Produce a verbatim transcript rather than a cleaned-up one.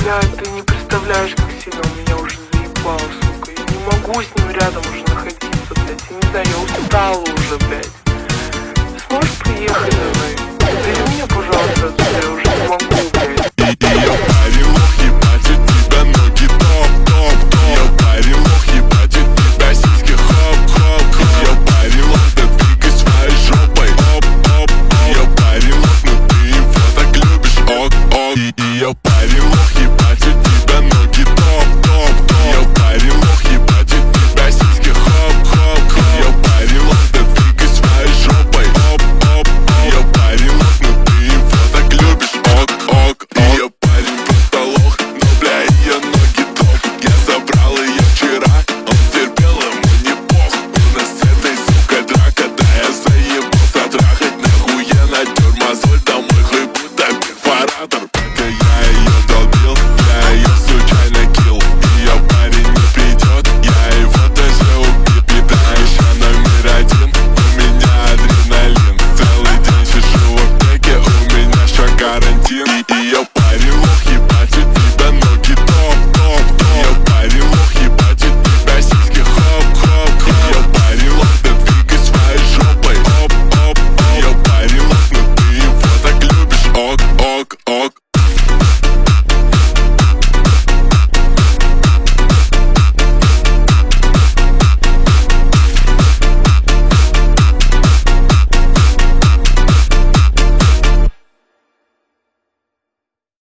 Блядь, ты не представляешь, как сильно он меня уже заебал, сука. Я не могу с ним рядом уже находиться, блядь. Я не знаю, я устала уже, блядь. Сможешь приехать давай? Забери меня, пожалуйста, отсюда, я уже не могу, блядь. Я парень лох, ебать от тебя ноги топ, топ, топ. Я парень лох, ебать от тебя сиськи хоп, хоп, хоп. Я парень лох, да двигай своей жопой, оп, оп, оп. Я парень лох, но ты его так любишь, ок, ок. И я парень лох, ебать от тебя ноги топ, топ, топ. Я парень лох.